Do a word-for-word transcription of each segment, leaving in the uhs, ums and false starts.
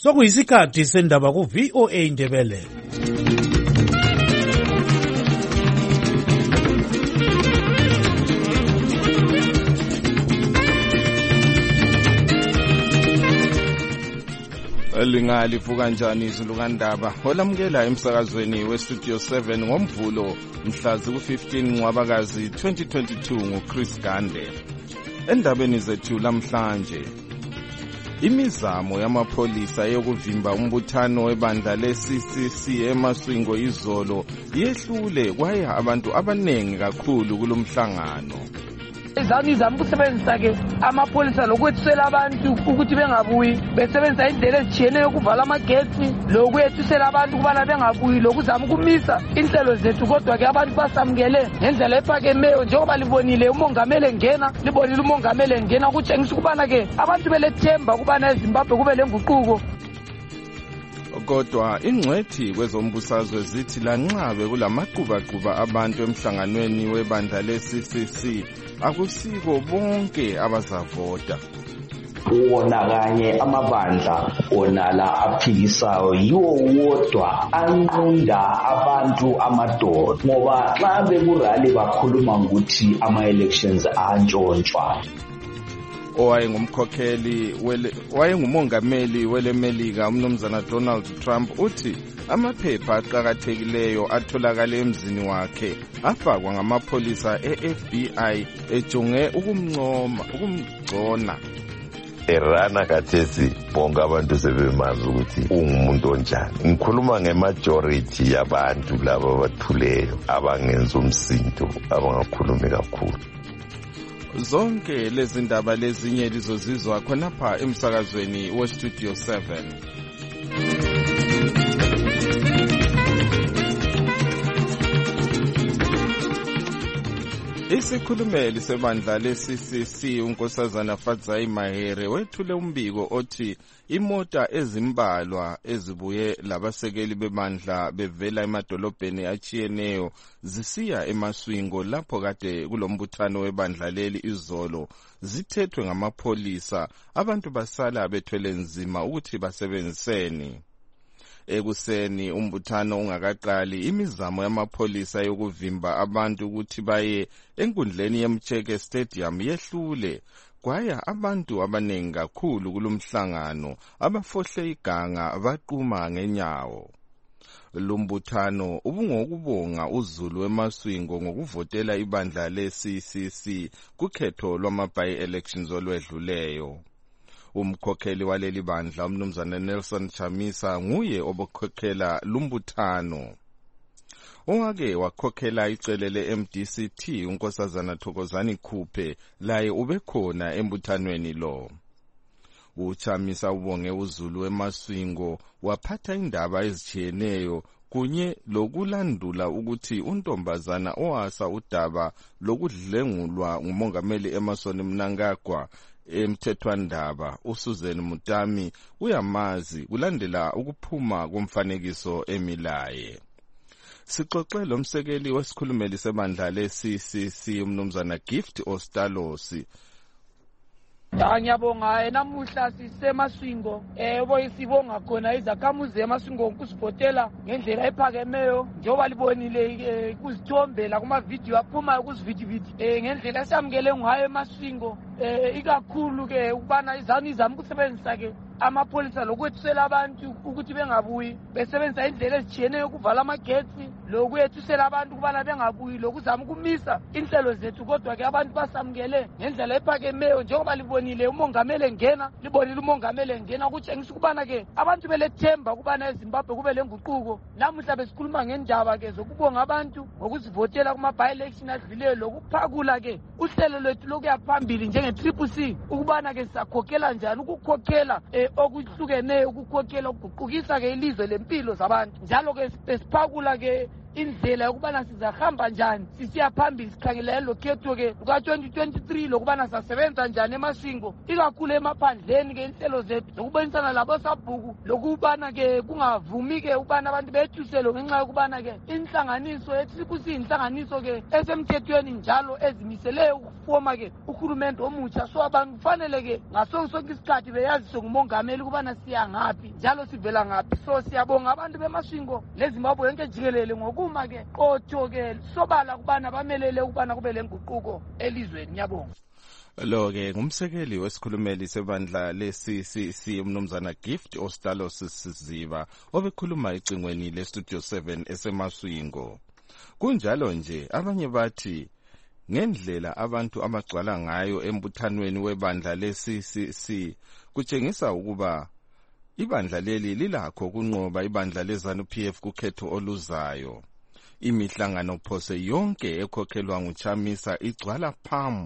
Sokuyisikhathi sendaba ku V O A Indebele. Lingalivuka njani izulu kandaba olamukela emsakazweni we Studio seven ngomvulo mhla ku fifteen Ncwabakazi twenty twenty-two nguChris Gande. Endabeni zethu lamhlanje, imizamo yamapholisa yokuvimba umbuthano webandla le-C C C eMaswingo izolo yehlule kwaye abantu abanengi kakhulu kulomhlangano. Izani zami kusebenzisa ke amapholisa lokwethisela abantu ukuthi bengabuyi, besebenzisa indlela ezitshiyeneyo ukuvala amagetsi lokwethisela abantu kubana bengabuyi lokuzama ukumisa inhlelo zethu, kodwa ke abantu basamukele ngendlela ephakemeyo njengoba libonile umongameli engena, libonile umongameli engena ukutshengisa ukubana ke abantu belethemba kubana eZimbabwe kube lenguquko. Kodwa ingcwethi kwezombusazwe zithi lanxabe kulamaqhuba-qhuba abantu emhlanganweni webandla le-C C C akusiko bonke abazavota. Wona kanye amabandla onala aphikisayo yiwo wodwa anqunda abantu amadoda, ngoba xa bekurali bakhuluma ukuthi ama-elections antshontshwa. Owayengumkhokheli wayengumongameli welemelika umnumzana Donald Trump uthi amaphepha aqhakathekileyo atholakala emzini wakhe afakwa ngamapholisa e-F B I ejonge ukumncoma ukumgcona. Erana kathesi bonke abantu sebemazi ukuthi ungumuntu onjani. Ngikhuluma nge-majority yabantu laba abathuleyo abangenza umsindo abangakhulumi kakhulu. Zonke lezi ndaba lezinye lizozizwa khonapha emsakazweni we Studio seven. Isikhulumeli sebandla le-C C C unkosazana Fadzai Mahere wethule umbiko othi imota ezimbalwa ezibuye labasekeli bebandla bevela emadolobheni achiyeneyo zisiya eMaswingo lapho kade kulombuthano webandla leli izolo zithethwe ngamapholisa, abantu basala bethwele nzima ukuthi basebenziseni. Ekuseni umbuthano ungakaqali, imizamo yamapholisa yokuvimba abantu ukuthi baye enkundleni yeMcheke Stadium yehlule, kwaya abantu abanengi kakhulu kulomhlangano abafohle iganga baqhuma ngenyawo. Lumbuthano ubungokubonga uZulu weMaswingo ngokuvotela ibandla le-C C C kukhetho lwama-by-elections olwedluleyo. Umkhokheli waleli bandla umnumzana Nelson Chamisa nguye obukhokhela lumbuthano. Owake wakhokhela icele le-M D C T unkosazana Thokozani Khuphe laye ubekhona embuthanweni lo. Uchamisa ubonge uZulu weMaswingo waphatha indaba ezichiyeneyo kunye lokulandula ukuthi untombazana owasa udaba lokudlengulwa ngumongameli Emmerson Mnangagwa emthethwandaba uSusan Mutami uyamazi kulandela ukuphuma komfanekiso emilaye. Sixoxe lo msekeli wesikhulumeli sebandla le-C C C umnumzana Gift Ostalosi. Ngiyabonga namuhla siseMaswingo eh boyisibonga khona izakhamuzi eMaswingo ukusipotela ngendlela ephakemeyo njengoba libonile kuzithombe la kuma video aphuma kuzividividi eh ngendlela esamukele ngayo eMaswingo eh ikakhulu ke ukubana izani zami kusebenzisa ke amapholisa lokwethisela abantu ukuthi bengabuyi, besebenzisa indlela ezitshiyeneyo ukuvala amagetsi lokwethisela abantu kubana bengabuyi lokuzama ukumisa inhlelo zethu, kodwa ke abantu basamukele ngendlela ephakemeyo njengoba libonile umongameli engena, libonile umongameli engena ukutshengisa ukubana ke abantu belethemba kubana eZimbabwe kube lenguquko. Namuhla besikhuluma ngendaba ke zokubonga abantu ngokuzivotela kuma by-election adluleyo lokuphakula ke uhlelo lwethu lokuya phambili njenge-Triple C ukubana ke sisakhokhela njani ukukhokhela eh okuhlukeneyo ukukhokhela ukuguqukisa ke ilizwe lempilo zabantu. Njalo ke besiphakula ke indlela yokubana sizahamba njani sisiya phambili sikhangelele lo khetho-ke luka-twenty twenty-three lokubana sizasebenza njani emashingo ikakhulu emaphandleni-ke inhlelo zethu zokubonisana labosabhuku lokubana-ke kungavumi-ke ukubana abantu bethuselwe ngenxa yokubana-ke inhlanganiso ethi kusiyinhlanganiso-ke esemthethweni njalo ezimiseleyo ukufoma-ke uhulumende omutsha so abantu kufanele-ke ngaso sonke isikhathi beyaziswe ngumongameli ukubana siya ngaphi njalo sivela ngaphi so siyabonga abantu bemashingo lezimbabwe yonke jikelele ngokuma-ke qotho-ke sobala ukubana bamelele ukubana kube le nguquko elizweni. Ngiyabonga. Lo-ke ngumsekeli wesikhulumeli sebandla le-C C C umnumzana Gift Ostalos Siziba obekhuluma ecingweni le-Studio seven esemaswingo. Kunjalo nje abanye bathi ngendlela abantu abagcwala ngayo embuthanweni webandla le-C C C kutshengisa ukuba ibandla leli lilakho kunqoba ibandla le-ZANU P F kukhetho oluzayo. Imihlangano phose yonke ekhokhelwa nguChamisa igcwala phamu.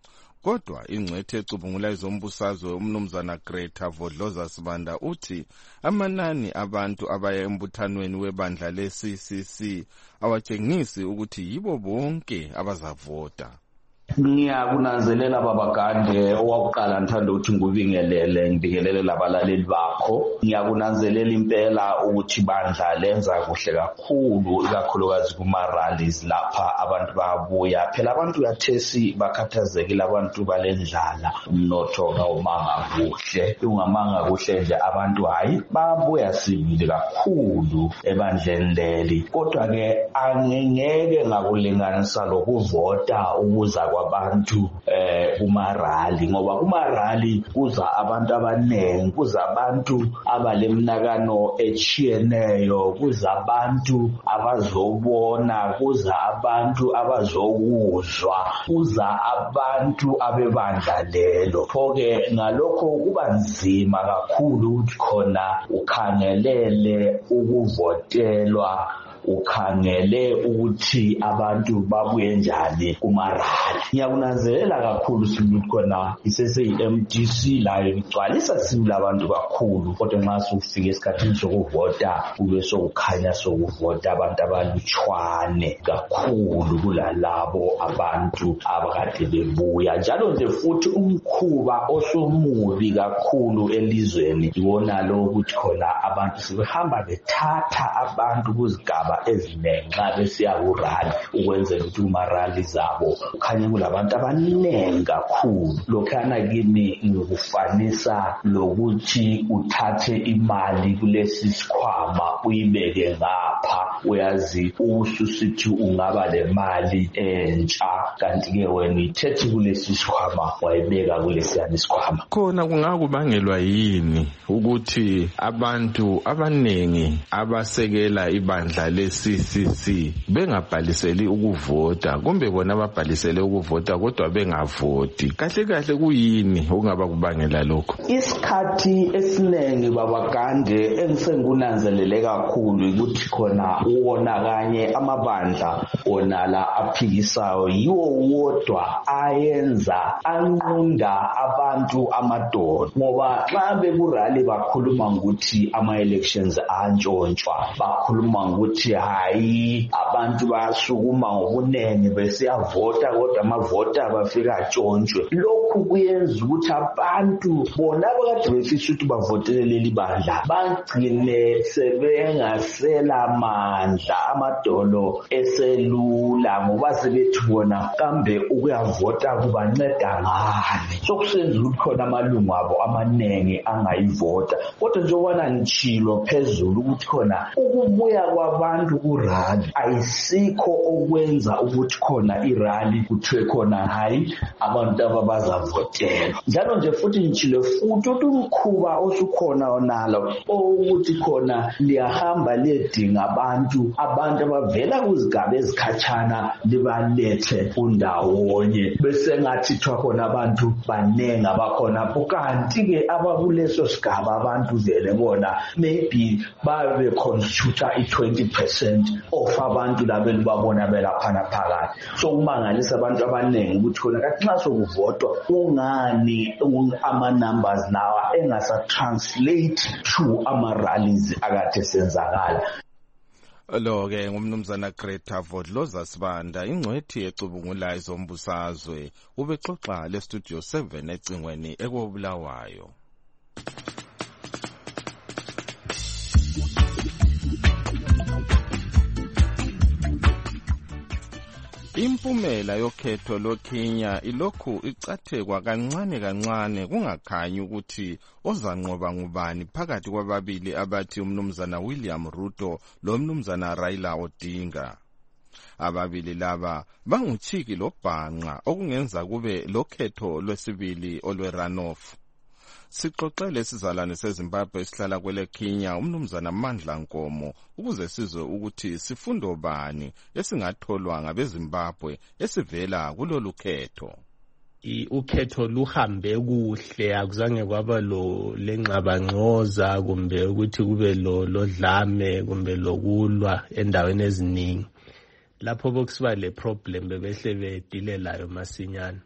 Kodwa ingcwethe ecubungula izombusazwe umnumzana Greta Vodloza Sibanda uthi amanani abantu abaya embuthanweni webandla le-C C C awatshengisi ukuthi yibo bonke abazavota. Ngiyakunanzelela babagande owakuqala ngithanda ukuthi ngubingelele ngibingelele labalaleli bakho. Ngiyakunanzelela impela ukuthi bandla lenza kuhle kakhulu ikakhulukazi kuma-rallies lapha abantu bayabuya. Phela abantu yathesi bakhathazekile abantu balendlala umnotho kawumanga kuhle. Ungamanga kuhle nje abantu hayi babuya sibili kakhulu ebandleni leli. Kodwa-ke angengeke ngakulinganisa lokuvota ukuza kwabantu eh kuma-rally ngoba kuma-rally kuza abantu abaningi, kuza abantu abalemnakano echiyeneyo, kuza abantu abazobona, kuza abantu abazokuzwa, kuza abantu abebandla lelo. Pho-ke ngalokho kuba nzima kakhulu ukuthi khona ukhangelele ukuvotelwa, ukhangele ukuthi abantu babuye njani kuma-rally. Ngiyakunanzelela kakhulu ukuthi khona ise-M D C layo igcwalisa sibili abantu kakhulu, kodwa nxa sokufika esikhathini sokuvota kube sokukhanya sokuvota abantu abalutshwane kakhulu kulalabo abantu abakade bebuya. Njalo nje futhi umkhuba osumubi kakhulu elizweni iwona lo ukuthi khona abantu sebehamba bethatha abantu kuzigaba ezinengi nxa besiya ku-rally ukwenzela ukuthi kuma-rally zabo kukhanye kulabantu abaningi kakhulu. Lokhana kimi ngikufanisa lokuthi uthathe imali kulesi sikhwama uyibeke ngapha, uyazi ususithi ungaba le mali entsha kanti-ke wena uyithethe kulesi sikhwama wayibeka kulesiyana sikhwama. Khona kungakubangelwa yini ukuthi abantu abaningi abasekela ibandla le-C C C bengabhaliseli ukuvota kumbe bona ababhalisele ukuvota kodwa bengavoti? Kahle kahle kuyini okungaba kubangela lokho? Isikhathi esiningi babagande engisengunanzelele kakhulu ukuthi khona uwona kanye amabandla onala aphikisayo yiwo wodwa ayenza anqunda abantu amadoda, ngoba xa bekurali bakhuluma ngokuthi ama-elections antshontshwa, bakhuluma ngokuthi hayi abantu basukuma ngobunene besiyavota kodwa amavota bafika atshontshe. Lokhu kuyenza ukuthi abantu bona abakade befisa ukuthi bavotele leli bandla bagcine sebengasela mandla, amadolo eselula ngoba sebethi bona kambe ukuyavota kubanceda ngani. Sokusenza ukuthi khona amalungu abo amaningi angayivota. Kodwa njengoba ngitshilo phezulu ukuthi khona ukubuya kwabantu ku-rally ayisikho okwenza ukuthi khona i-rally kuthiwe khona hayi abantu ababazavotelwa. Njalo nje futhi ngitshilo futhi ukuthi umkhuba osukhona onalo ukuthi khona liyahamba liyedinga abantu abantu abavela kuzigaba ezikhatshana libalethe kundawonye bese ngathi thwa khona abantu banengi abakhona, kanti-ke abakuleso sigaba abantu vele bona maybe babe constitute i-twenty percent of abantu labo elibabona belaphana phakathi. So umangalisa abantu abaningi ukuthi khona kathi nxa sokuvotwa ungani ama-numbers nawa engasa-translate to ama-rallies akade senzakala. Lo ke ngumnumzana Greta Vodloza Sibanda ingcwethi ecubungula izombusazwe ubexoxa le studio seven ecingweni ekobulawayo. Impumela yokhetho loKenya ilokhu icathekwa kancane kancane kungakhanyi ukuthi ozanqoba ngubani phakathi kwababili abathi umnumzana William Ruto lo mnumzana Raila Odinga. Ababili laba banguchiki lobhanqa okungenza kube lokhetho lwesibili olwe runoff. Sixoxele sizalwane seZimbabwe esihlala kwele Kenya umnumzana Mandla Nkomo ukuze sizwe ukuthi sifundo bani esingatholwa ngabeZimbabwe esivela kulolu khetho. Ukhetho luhambe kuhle akuzange kwaba lo lenxabangxoza kumbe ukuthi kube lo lodlame kumbe lokulwa endaweni eziningi. Lapho bokusiba le problem bebehle bedilelayo masinyana.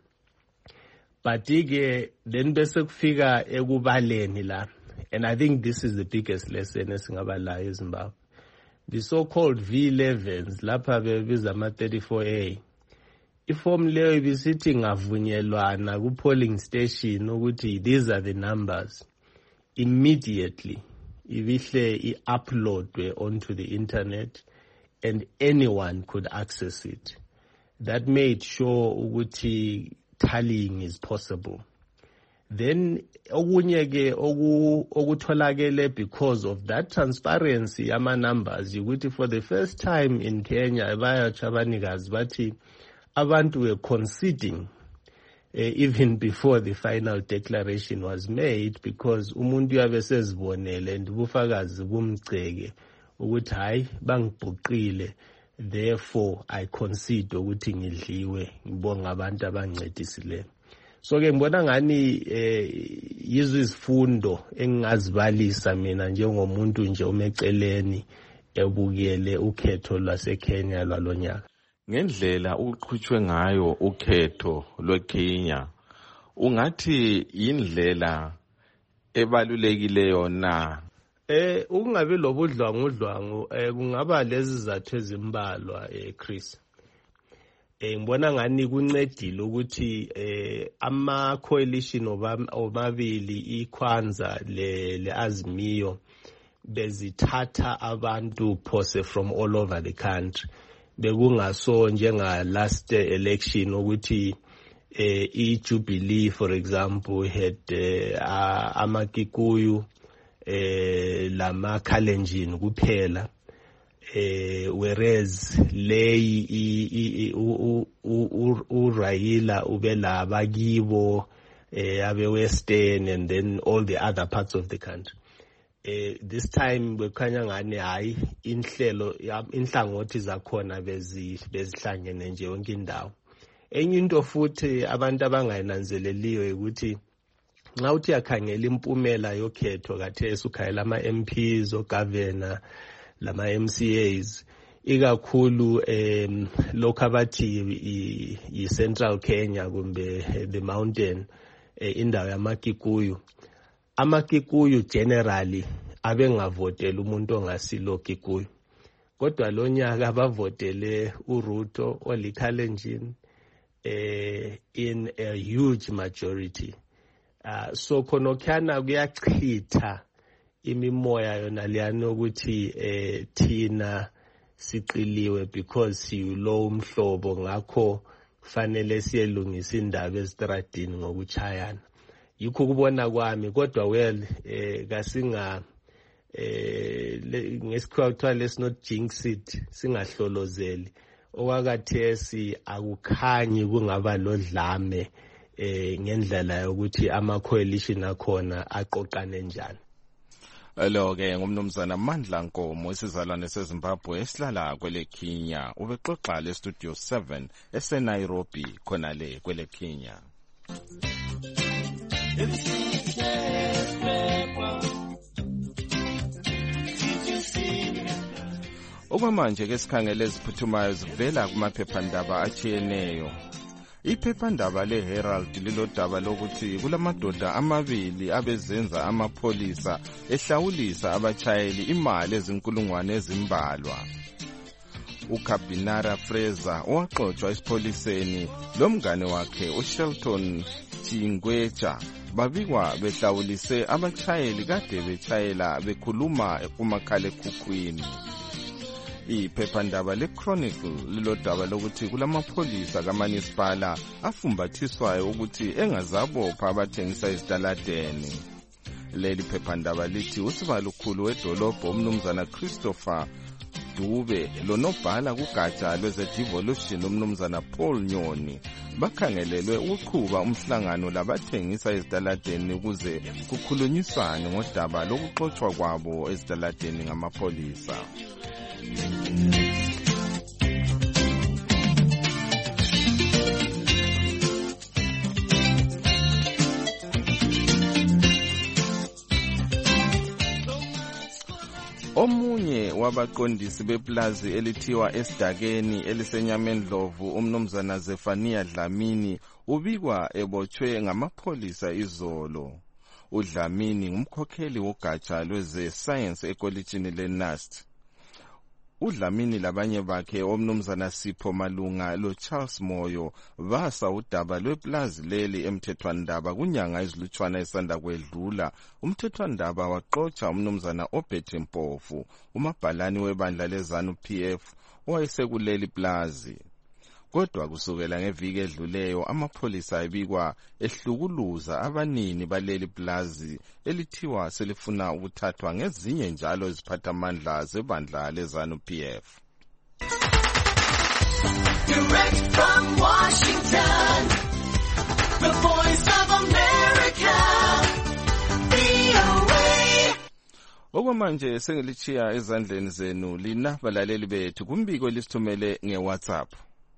But ke then bese kufika ekubaleni la, and I think this is the biggest lesson esingaba la eZimbabwe. The so-called V elevens lapha bebiza ama thirty-four A. Iform leyo ibisithi ngavunyelwana ku polling station ukuthi these are the numbers. Immediately ibihle i-uploadwe onto the internet and anyone could access it. That made sure ukuthi tallying is possible. Then okunye ke okutholakele because of that transparency ama numbers ukuthi for the first time in Kenya bayatsho abanikazi bathi abantu were conceding uh, even before the final declaration was made because umuntu yabe sezibonele and ubufakazi bumceke ukuthi hayi bangibhuqile. Therefore, I concede ukuthi ngidliwe ngibonga abantu abancedisile. So ke ngibona ngani yizwe izifundo engingazibalisa mina njengomuntu nje umeceleni ebukele ukhetho lwaseKenya lwalonyaka. Ngendlela uqhutshwe ngayo ukhetho lweKenya ungathi indlela ebalulekileyo na? Eh ukungabe lobudlwangu udlwangu eh kungaba lezi zathu ezimbalwa eh Chris. Eh ngibona ngani kuncedile ukuthi eh ama coalition obabili iKwanza le leAzimio bezithatha abantu phose from all over the country. Bekungaso njenga last election ukuthi eh iJubilee for example had eh, amakikuyu eh lama Kalenjin kuphela eh whereas lay u Raila ubela bakibo eh abe western and then all the other parts of the country. Eh this time bekhanya ngani hayi inhlelo inhlangothi zakhona bezi bezihlangene nje yonke indawo. Enye into futhi abantu abangayinanzeleliyo ukuthi nxa uthi yakhangela impumela yokhetho kathesi ukhayela ama M Ps ogovernor lama M C As ikakhulu em lokho abathi i Central Kenya kumbe the mountain indawo yamakikuyu. Amakikuyu generally abengavotela umuntu ongasilo Kikuyu. Kodwa lonyaka abavotele uRuto oliKalenjin eh in a huge majority. Uh, so khonokhana kuyachitha imimoya yona liyani ukuthi eh thina siqiliwe because siyulo umhlobo ngakho kufanele siyelungisa indaba ezitradini ngokuchayana. Yikho kubona kwami kodwa well eh kasinga eh ngesikhathi kuthiwa let's not jinx it singahlolozeli okwakathesi akukhanyi kungaba lodlame eh ngendlela yokuthi ama coalition akhona aqoqane njani. Lo ke ngumnumzana Mandla Nkomo isizalwane seZimbabwe esihlala kwele Kenya ubexoxa le studio seven eseNairobi khona le kwele Kenya. Okwamanje ke sikhangele iziphuthumayo zivela kumaphephandaba atshiyeneyo. Iphephandaba leHerald lilodaba lokuthi kulamadoda amabili abezenza amapholisa ehlawulisa abachayeli imali ezinkulungwane ezimbalwa. uKabinara Fraser owaxotswa esipholiseni lomngane wakhe uShelton Chingwecha babikwa behlawulise abachayeli kade bechayela bekhuluma kumakhalekhukhwini. Iphephandaba leChronicle lilodaba lokuthi kulamapholisa kaManisipala afumbathiswayo ukuthi engazabopha abathengisa izitaladeni. Leli phephandaba lithi usibalukhulu wedolobho umnumzana Christopher Dube lonobhala kugatsha lweze-devolution umnumzana Paul Nyoni bakhangelelwe ukuqhuba umhlangano labathengisa ezitaladeni ukuze kukhulunyiswane ngodaba lokuxotshwa kwabo ezitaladeni ngamapholisa. Omunye wabaqondisi beplazi elithiwa Esidakeni eliseNyamendlovu umnumzana Zefania Dlamini ubikwa ebotshwe ngamapholisa izolo. uDlamini ngumkhokheli wogatsha lweze science ekolitshini leNast. uDlamini labanye bakhe omnumzana Sipho Malunga lo Charles Moyo basa udaba lweplazi leli emthethwandaba kunyanga ezilutshwana esanda kwedlula. Umthethwandaba waxotsha umnumzana Obethe Mpofu umabhalani webandla leZanu P F owayesekuleli plazi. Kodwa kusukela ngeviki edluleyo amapholisa ebikwa ehlukuluza abanini baleli plazi elithiwa selifuna ukuthathwa ngezinye njalo iziphathamandla zebandla leZanu P F. Direct from Washington, the Voice of America, V O A. Okwamanje sengilichiya ezandleni zenu lina balaleli bethu kumbiko elisithumele ngeWhatsApp.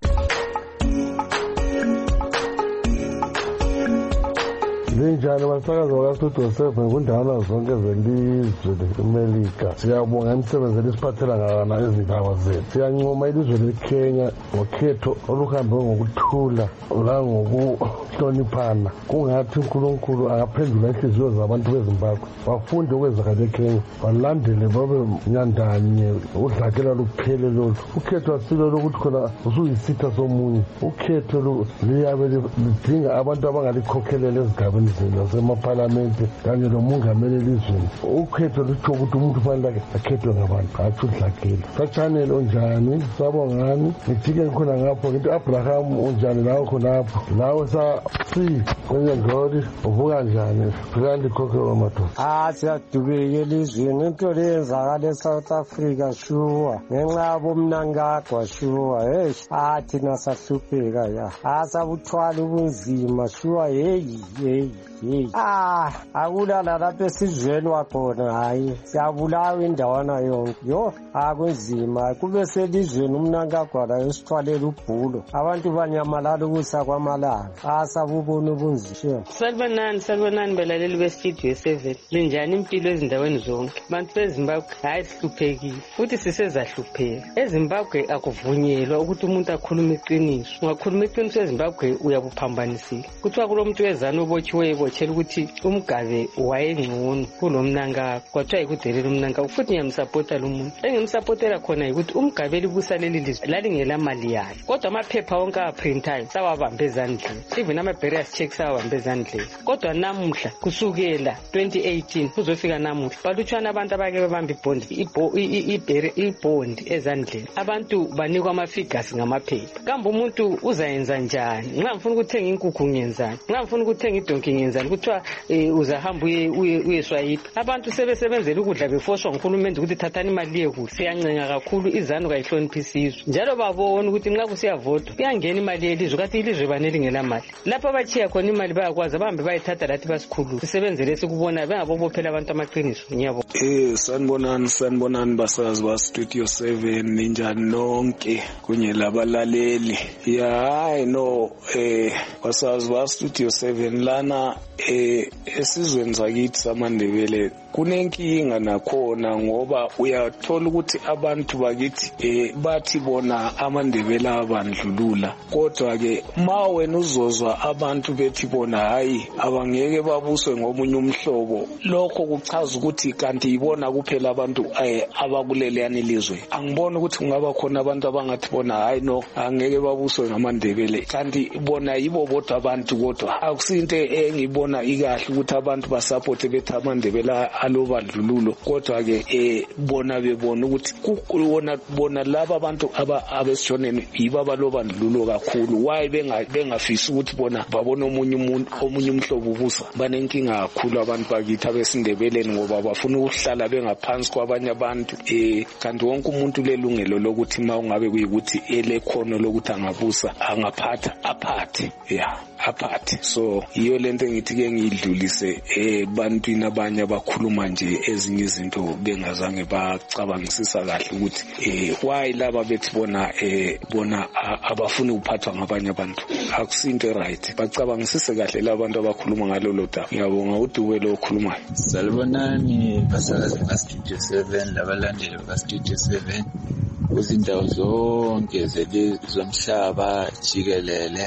Linjani basakazi wakastudio seven kundawana zonke zelizwe leMelika. Siyabonga imisebenzi esiphathela ngana izindaba zethu. Siyancoma ilizwe leKenya ngokhetho oluhambe ngokuthula langokuhloniphana. Kungathi uNkulunkulu akaphendula inhliziyo zabantu beZimbabwe. Bafunde okwenzakala eKenya, balandele babe nyandanye udlakela luphele lolu. Ukhetho asilo lokuthi khona usuyisitha somunye. Ukhetho liyabe lidinga abantu abangalikhokhelela ezigabeni nasemaparlamente kanye lomungameli elizweni. Ukhetho lutsho ukuthi umuntu kufanele akhethwe ngabantu hatshi udlakela. Sachanele onjani sabongani ngijike ngikhona ngapho ngithi Abraham onjani lawo khonapho lawo sa si kwenye ngodi uvuka njani phikandi khokhe wamadoda. Ah siyadubeka elizweni into leyenzakala eSouth Africa shuwa ngenxa yabomnangagwa shuwa hey ah thina sahlupheka ya asabuthwala ubunzima shuwa hey hey hey ah akulala lapha esizweni wakhona hayi siyabulawa indawana yonke yo akunzima kube selizweni umnangagwa la esithwalela ubhulo abantu banyamalala ukusa kwamalanga asabubona ubunzima. Salbanani salbanani belaleli bestudio seven linjani impilo ezindaweni zonke abantu beZimbabwe hayi sihluphekile futhi sisezahlupheka. eZimbabwe akuvunyelwa ukuthi umuntu akhulume iqiniso. Ungakhuluma iqiniso eZimbabwe uyabuphambanisile. Kuthiwa kulomuntu wezana obotshiwe ebotshelwa ukuthi umgabe wayengcono kulomnangagwa kwathiwa yikudelela umnangagwa futhi ngiyamsapota lo muntu. Engimsapotela khona yikuthi umgabe libusa leli lizwe lalingela mali yayo kodwa amaphepha wonke aprintayo sawabambe ezandleni even ama-barriers check sawabambe ezandleni. Kodwa namuhla kusukela twenty eighteen kuzofika namuhla balutshwana abantu abake bebamba ibhondi ibhondi ezandleni. Abantu banikwa ama-figures ngamaphepha. Kambe umuntu uzayenza njani? Nxa ngifuna ukuthenga inkukhu ngiyenzani? Nxa ngifuna ukuthenga idonki ngiyenzani? Kuthiwa uzahamba uyeswayipha. Abantu sebesebenzela ukudla befoswa nguhulumende ukuthi thathani imali yekudla. Siyancenga kakhulu izanu kayihloniphisa izwe njalo babona ukuthi nxa kusiyavotwa kuyangena imali yelizwe kathi ilizwe banelingela mali. Lapho abachiya khona imali bayakwazi bahambe bayithatha lathi basikhulu sisebenzele sikubona bengabobophela abantu amaqiniso. Ngiyabonga. Eh sanibonani sanibonani basazi ba Studio seven ninjani nonke kunye labalaleli. Yeah I know eh basazi ba Studio seven lana mina eh esizweni sakithi samaNdebele kunenkinga nakhona ngoba uyathola ukuthi abantu bakithi eh bathi bona amaNdebele abandlulula kodwa ke ma wena uzozwa abantu bethi bona hayi abangeke babuswe ngomunye umhlobo lokho kuchaza ukuthi kanti ibona kuphela abantu abakuleleyana ilizwe. Angibona ukuthi kungaba khona abantu abangathi bona hayi no angeke babuswe ngamaNdebele kanti bona yibo bodwa abantu kodwa akusinto engibona ikahle ukuthi abantu basupport bethi amaNdebele alobandlululo kodwa ke eh bona bebona ukuthi kuwona bona laba abantu abesishoneni yibo abalobandlululo kakhulu. Why benga bengafisi ukuthi bona babona omunye umuntu omunye umhlobo ubusa. Banenkinga kakhulu abantu bakithi abesindebeleni ngoba bafuna ukuhlala bengaphansi kwabanye abantu eh kanti wonke umuntu lelungelo lokuthi ma ungabe kuyikuthi elekhono lokuthi angabusa angaphatha aphathe yeah aphathe. So iyo lento engithi ke ngidlulise ebantwini abanye abakhuluma nje ezinye izinto bengazange bacabangisisa kahle ukuthi eh why laba bethi bona eh bona abafuni ukuphathwa ngabanye abantu akusinto right. Bacabangisise kahle labantu abakhuluma ngalolo daba. Ngiyabonga uDube lo okhulumayo. Salibonani basakazi bakaStudio seven labalandeli bakaStudio seven kuzindawo zonke zomhlaba jikelele.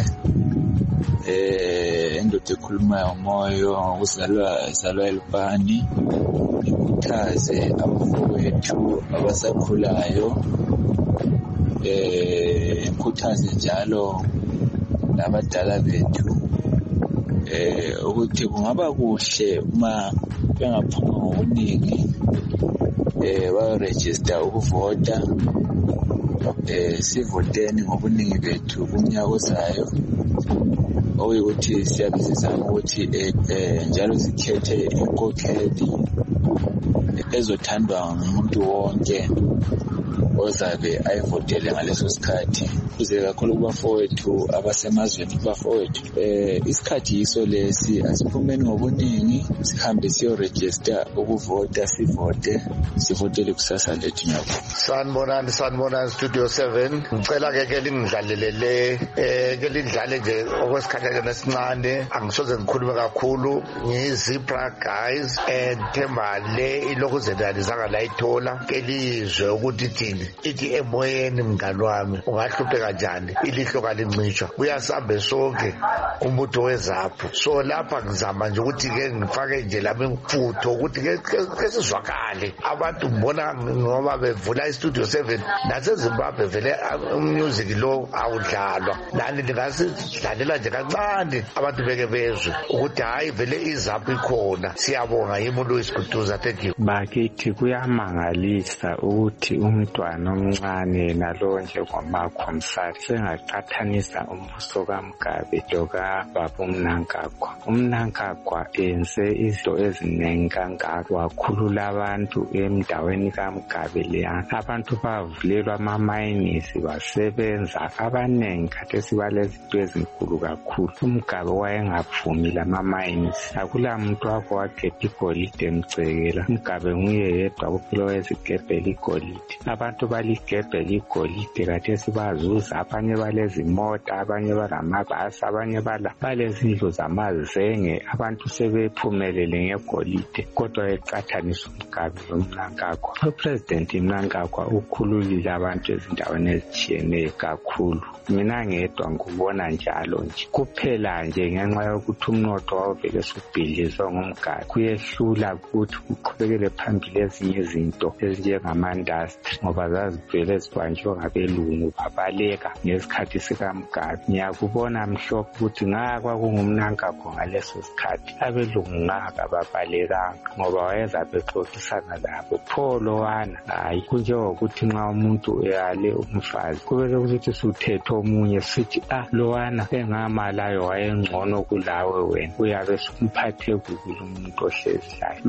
Eh endoda ekhuluma umoyo uzalwa izalwa elibani ikhuthaze abafowethu abasakhulayo eh ikhuthaze njalo nabadala bethu eh ukuthi kungaba kuhle uma bengaphuma ngobuningi eh ba register ukuvota eh sivoteni ngobuningi bethu kunyaka ozayo okuyukuthi siyabizizana ukuthi eh njalo sikhethe inkokheli ezothandwa ngumuntu wonke ozabe ayivotele ngaleso sikhathi kuze kakhulu kubafowethu abasemazweni kubafowethu eh isikhathi yiso lesi asiphumeni ngobuningi sihambe siyo register ukuvota sivote sivotele kusasa lethu nyabo. Sanibonani sanibonani Studio seven ngicela ke ke lingidlalelele eh ke lindlale nje okwesikhathi nesincane angisoze ngikhulume kakhulu ngizipra guys and themba le ilokuzedalizanga la ithola ke lizwe ukuthi thini ithi emoyeni mngani wami ungahlupheka kanjani ilihlo kalincishwa kuyasambe sonke umuntu wezapho. So lapha ngizama nje ukuthi ke ngifake nje lami mfutho ukuthi ke sizwakale abantu mbona ngoba bevula iStudio seven naseZimbabwe vele umusic lo awudlalwa nani lingasidlalela nje kancane abantu beke bezwe ukuthi hayi vele izapho ikhona. Siyabonga yimuntu isikutuza. Thank you. Bakithi kuyamangalisa ukuthi umntwana omncane nalo nje ngomakhomsari sengaqathanisa umbuso kaMgabe lokababa uMnangagwa. uMnangagwa enze izinto eziningi kangaka wakhulula abantu endaweni kaMgabe leya. Abantu bavulelwa amamayinisi basebenza abanengi kade sibalezinto ezinkulu kakhulu. uMgabe wayengavumi lamamayinisi akula muntu wakho wagebha igolide emcekela. uMgabe nguye yedwa kuphela wezigebhela igolide. Abantu baligebhela igolide kade sibazuza abanye balezimota abanye balamabhasi abanye balezindlu zamazenge. Abantu sebephumelele ngegolide kodwa eqathanisa uMgabe noMnangagwa. uPresident Mnangagwa ukhululile abantu ezindaweni ezitshiyeneyo kakhulu. Mina ngedwa ngubona njalo nje kuphela nje ngenxa yokuthi umnotho wavele subhidlizwa ngumGabe kuyehlula ukuthi kuqhubekele phambili ezinye izinto ezinjengamandastri ngoba zazivele zibanjwe ngabelungu babaleka ngesikhathi sikaMgabe. Ngiyakubona mhlophe ukuthi ngakwa kungumNangagwa ngaleso sikhathi abelungu ngaka babalekanga ngoba wayeza bexoxisana labo. Pho lowana hayi kunjengokuthi nxa umuntu eyale umfazi kubeke ukuthi suthethe omunye sithi ah lowana engamalayo wayengcono kulawe wena uyabe sumphathe kubi umuntu ohlezilayo. Lowana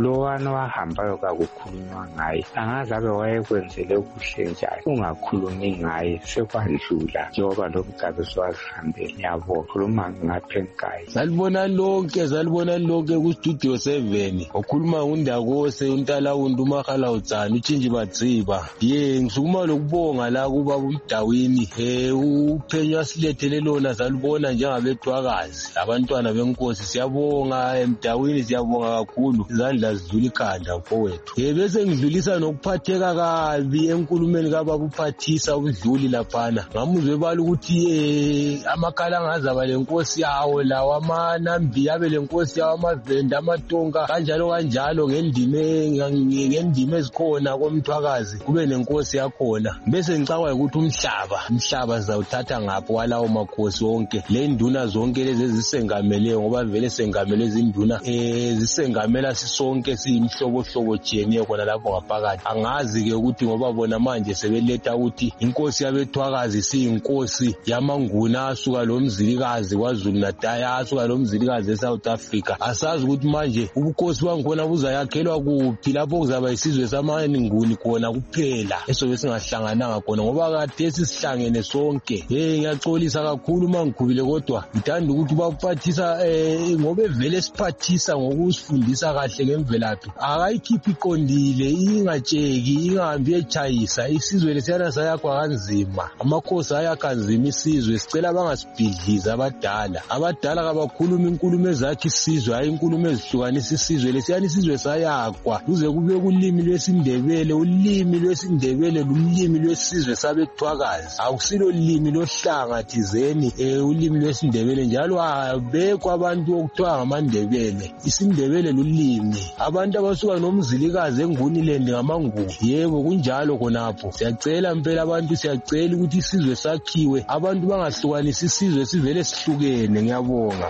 umntwana owahambayo kakukhulunywa ngaye, angaze abe wayekwenzele kuhle njani ungakhulumi ngaye sekwandlula njengoba lo Mgabe siwahambele. Yabo khuluma ngaphenkayi salibona lonke salibona lonke ku-studio seven okhuluma undakose untalawundi umahala udzana utshintshi badziba ye ngisukuma lokubonga la kuba kumdawini um uphenyo asilethele lona salibona njengabethwakazi abantwana benkosi siyabonga emdawini siyabonga kakhulu izandla zidlula ikhanda mfowethu um bese ngidlulisa nokuphatheka kabi enkulumeni kababa uphathisa udluli laphana ngamuzwe bala ukuthi um amakhala angazaba lenkosi yawo lawo amanambi abe lenkosi yawo amavenda amatonga kanjalo kanjalo ngendima ngendima ezikhona komthwakazi kube nenkosi yakhona bese ngicabanga ukuthi umhlaba umhlaba sizawuthatha ngapho walawo makhosi wonke le nduna zonke lezi ezisengamele ngoba vele sengamele izinduna eh zisengamela sisonke siyimhlobohlobo jiyeneyo khona lapho ngaphakathi angazi ke ukuthi ngoba bona manje sebeletha ukuthi inkosi yabethwakazi siyinkosi yamanguna asuka lo mzilikazi kwaZulu Natal asuka lo mzilikazi eSouth Africa asazi ukuthi manje ubukhosi bangikhona buzayakhelwa kuphi lapho kuzaba isizwe samanguni khona kuphela esobe singahlangananga khona ngoba kade sisihlangene sonke hey ngiyaxolisa kakhulu mangikhubile kodwa ngithanda ukuthi baphathisa eh ngobe vele siphathisa ngokusifundisa kahle ngemvelaphi akayikhiphi iqondile ingatsheki ingahambi echayisa isizwe lesiyana sayakwa kanzima amakhosi ayakanzima isizwe sicela bangasibhidliza abadala abadala kabakhuluma inkulumo ezakhe isizwe hayi inkulumo ezihlukanisa isizwe lesiyana isizwe sayakwa kuze kube kulimi lwesindebele ulimi lwesindebele lulimi lwesizwe sabethwakazi akusilo limi lohlanga thizeni eh ulimi lwesindebele njalo abekho abantu okuthiwa ngamandebele isindebele lulimi abantu abasuka nomzilikazi enguniland ngamangubo yebo kunjalo khonapho siyacela impela abantu siyacela ukuthi isizwe sakhiwe abantu bangahlukanisi isizwe sivele sihlukene ngiyabonga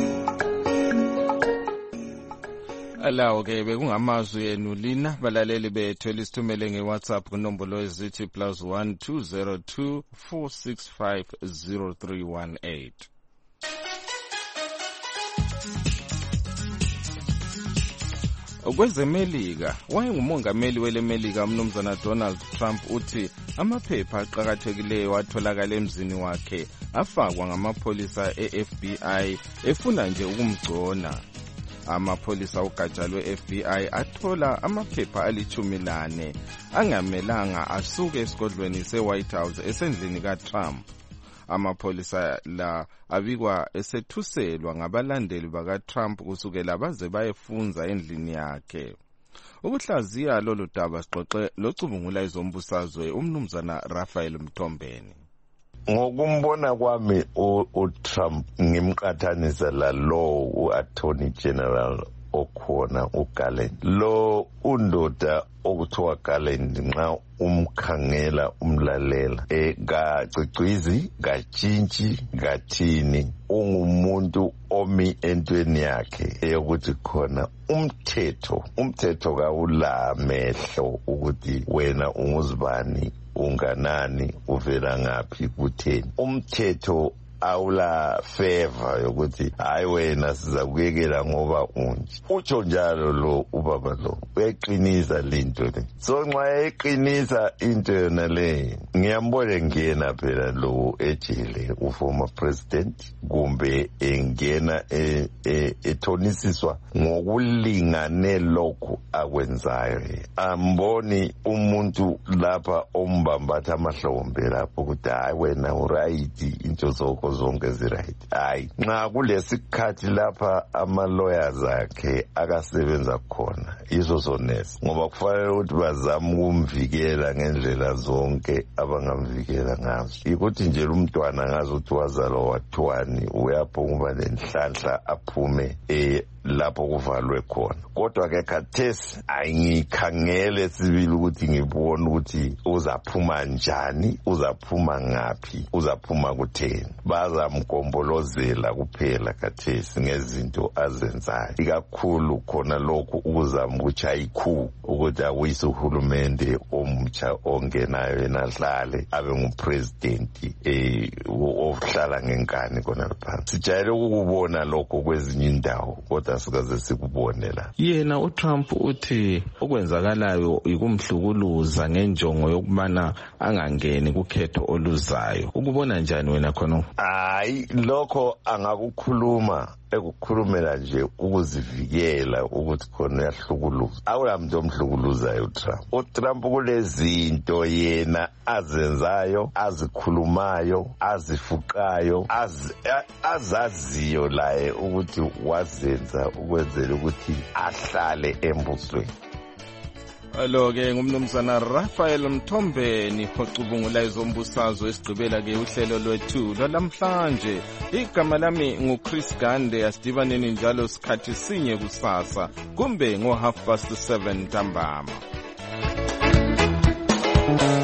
alawo ke bekungamazwi enu lina balaleli bethu elisithumele ngeWhatsApp kunombolo ezithi plus one two zero two four six five zero three one eight. Kwezemelika wayengumongameli welemelika umnumzana Donald Trump uthi amaphepha aqhakathekileyo atholakala emzini wakhe afakwa ngamapholisa e-F B I efuna nje ukumgcona. Amapholisa ugatsha lwe-F B I athola amaphepha alichumi lane angamelanga asuke esigodlweni se-White House esendlini kaTrump. Amapholisa la abikwa esethuselwa ngabalandeli bakaTrump kusukela baze bayefunza endlini yakhe. Ukuhlaziya lolu daba sixoxe locubungula izombusazwe umnumzana Raphael Mthombeni. Ngokumbona kwami uTrump ngimqathanisa la lo uAttorney General okhona uGarland lo undoda okuthiwa Garland nxa umkhangela umlalela ekacicizi katshintshi kathini ungumuntu omi entweni yakhe eyokuthi khona umthetho umthetho kawulamehlo ukuthi wena unguzibani unganani uvela ngaphi kutheni umthetho awula favor yokuthi hayi wena sizakuyekela ngoba unje utsho njalo lo ubaba lo uyayiqinisa linto le so nxa yayiqinisa into yona le ngiyambona ngena phela lo ejele uformer president kumbe engena ethonisiswa ngokulingane lokhu akwenzayo amboni umuntu lapha ombambatha amahlombe lapho ukuthi hayi wena uright into zoko zonke ziright hayi nxa kulesikhathi lapha ama lawyers akhe akasebenza khona izo zonesi ngoba kufanele ukuthi bazame ukumvikela ngendlela zonke abangamvikela ngazo ukuthi nje umntwana ngazo ukuthi wazalwa wathwani uyaphuma lenhlanhla aphume e lapho kuvalwe khona kodwa ke khathesi angikhangele sibili ukuthi ngibone ukuthi uzaphuma njani uzaphuma ngaphi uzaphuma kutheni bazamgombolozela kuphela khathesi ngezinto azenzayo ikakhulu khona lokhu ukuzama ukuchaya ikhu ukuthi awise uhulumende omutsha ongenayo enadlale abe ngupresident eh ohlala ngenkani khona lapha sijayele ukubona lokho kwezinye indawo kodwa kodwa sikaze sikubone la. Yena uTrump uthi okwenzakalayo ikumhlukuluza ngenjongo yokubana angangeni kukhetho oluzayo. Ukubona njani wena khona? Hayi, lokho angakukhuluma ekukhulumela nje ukuzivikela ukuthi khona uyahlukuluza. Awulamntu omhlukuluzayo uTrump. uTrump kulezinto yena azenzayo, azikhulumayo, azifuqayo, az, azaziyo laye ukuthi wazenza ukwenzela ukuthi ahlale embusweni. Alo-ke ngumnumzana Rafael Mthombeni ocubungula ezombusazwe esigqibela ke uhlelo lwethu lwalamhlanje. Igama lami nguChris Gande. Asidibaneni njalo sikhathi sinye kusasa kumbe ngo half past seven ntambama.